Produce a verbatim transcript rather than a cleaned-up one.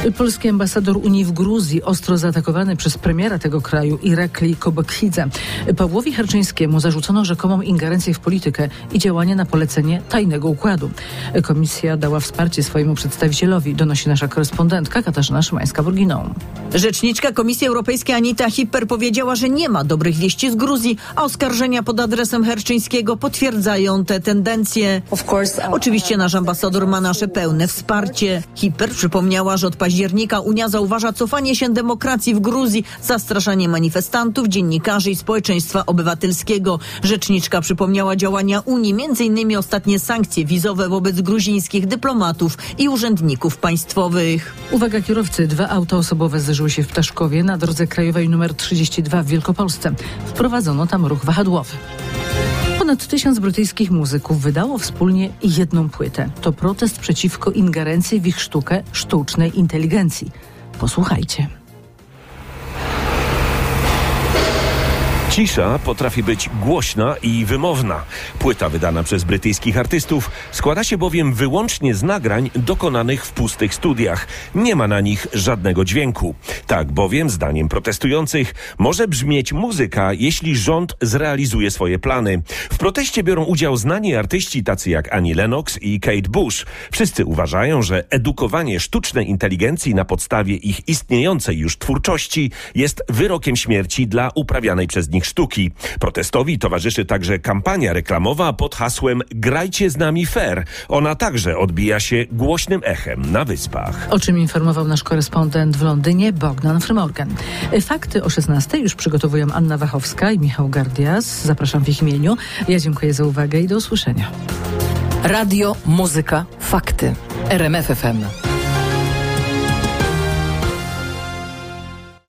Polski ambasador Unii w Gruzji ostro zaatakowany przez premiera tego kraju Irakli Kobokhidze. Pawłowi Herczyńskiemu zarzucono rzekomą ingerencję w politykę i działanie na polecenie tajnego układu. Komisja dała wsparcie swojemu przedstawicielowi, donosi nasza korespondentka Katarzyna Szymańska-Burginą. Rzeczniczka Komisji Europejskiej Anita Hipper powiedziała, że nie ma dobrych wieści z Gruzji, a oskarżenia pod adresem Herczyńskiego potwierdzają te tendencje. Oczywiście nasz ambasador ma nasze pełne wsparcie. Hipper przypomniała, że od października Unia zauważa cofanie się demokracji w Gruzji, zastraszanie manifestantów, dziennikarzy i społeczeństwa obywatelskiego. Rzeczniczka przypomniała działania Unii, między innymi ostatnie sankcje wizowe wobec gruzińskich dyplomatów i urzędników państwowych. Uwaga kierowcy, dwa auta osobowe zderzyły się w Ptaszkowie na drodze krajowej nr trzydzieści dwa w Wielkopolsce. Wprowadzono tam ruch wahadłowy. Ponad tysiąc brytyjskich muzyków wydało wspólnie jedną płytę. To protest przeciwko ingerencji w ich sztukę sztucznej inteligencji. Posłuchajcie. Cisza potrafi być głośna i wymowna. Płyta wydana przez brytyjskich artystów składa się bowiem wyłącznie z nagrań dokonanych w pustych studiach. Nie ma na nich żadnego dźwięku. Tak bowiem, zdaniem protestujących, może brzmieć muzyka, jeśli rząd zrealizuje swoje plany. W proteście biorą udział znani artyści tacy jak Annie Lennox i Kate Bush. Wszyscy uważają, że edukowanie sztucznej inteligencji na podstawie ich istniejącej już twórczości jest wyrokiem śmierci dla uprawianej przez nich sztuki. Protestowi towarzyszy także kampania reklamowa pod hasłem "Grajcie z nami fair". Ona także odbija się głośnym echem na Wyspach. O czym informował nasz korespondent w Londynie Bogdan Frymorgan. Fakty o szesnastej już przygotowują Anna Wachowska i Michał Gardias. Zapraszam w ich imieniu. Ja dziękuję za uwagę i do usłyszenia. Radio, muzyka, fakty. R M F F M.